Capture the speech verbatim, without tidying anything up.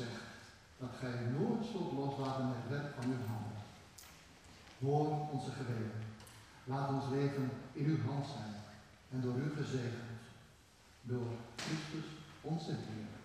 zegt dat gij nooit zult loslaten met het werk van uw handen. Hoor onze gebeden. Laat ons leven in uw hand zijn en door u gezegend. Door Christus onze Heer.